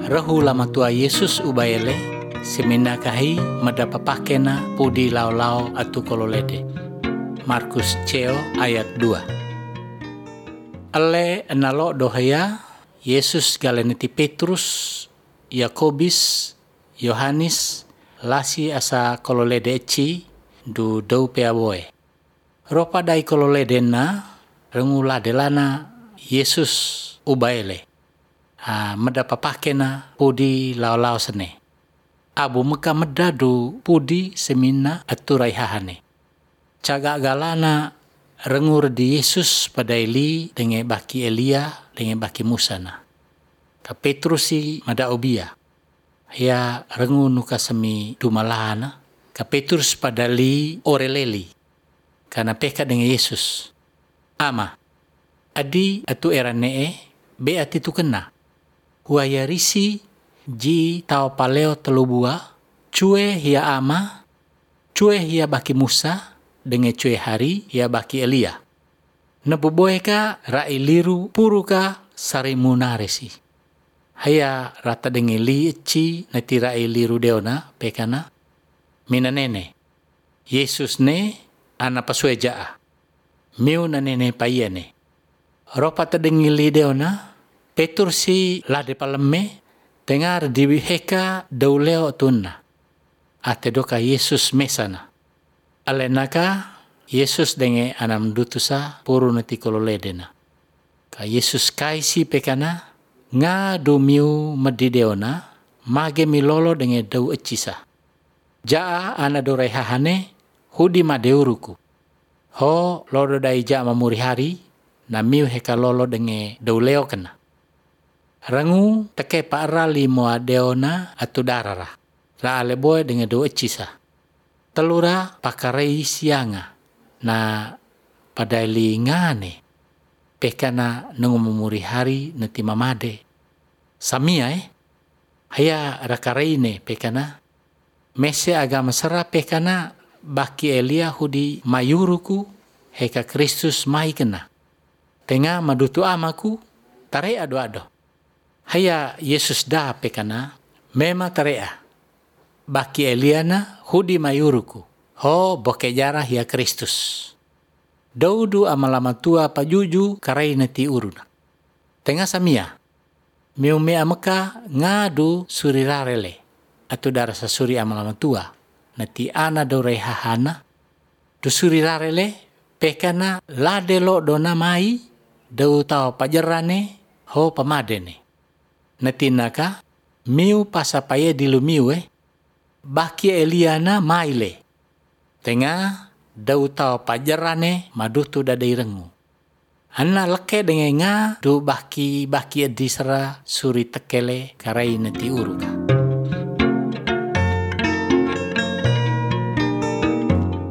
rahu lama tua Yesus ubaele semina kahi madapapakena pudi lau-lau atu kololede. Markus ceo ayat 2. Ale enalo dohaya Yesus galeneti Petrus, Yakobis, Yohanes, lasi asa kololede eci du dau peaboe. Ropa dai kololede na rengula delana Yesus ubaele. Madapapakena pudi lau-lau sene. Abu meka medadu pudi semina aturai hahane. Caga galana rengur di Yesus padaili dengan baki Elia dengan baki Musa na. Ka Petrusi mada obia. Ya rengu nuka semi dumalana. Ka Petrus padali oreleli. Karena peka dengan Yesus. Ama. Adi atu eranee be ati tu kena. Huaya risi ji tau paleo telubua. Cue hia ama. Cue hia baki Musa. Dengan cue hari hia baki Elia. Nebuboeka rai liru puruka sarimunaresi. Haya rata dengan li eci nati rai liru deona pekana. Mina nene. Yesus ne ana pasue jaa. Miu na nene paiene. Ropa tadengi li deona. Petrus si lade paleme. Tengar diwiheka dauleo tunna. Ate doka Yesus mesana. Alenaka Yesus denge anam dutusa puru nati kololedena. Ka Yesus kaisi pekana nga dumiu medideona mage milolo denge dau ecisa. Jaa ana dorai hahane hudi madeuruku. Ho lodo dai jaa mamuri hari na miu heka lolo denge dauleo kena. Rangu teke paarali moa deona atu darara. La aleboe denge dau ecisa. Telura pakarei sianga na padaili ngane pekana nungu memuri hari nati mamade samia haya rakareine pekana mese agama sera pekana baki Elia hudi mayuruku heka Kristus mai kena tenga madutu amaku tare ado haya Yesus da pekana mema tarea baki Eliana hudi mayuruku. Ho boke jarah ya Kristus. Daudu amalama tua pajuju karai nati uruna. Tengah samia. Miume ameka ngadu surirarele. Atu darasa suri amalama tua. Nati ana dore hahana. Du surirarele pekana ladelo dona mai. Dau tau pajarane ho pamadene. Nati naka miu pasapaye dilumiu baki Eliana maile. Tengah dau tau pajarane madutu dadai rengu. Anna leke dengan nga du baki edisra suri tekele karai neti uruka.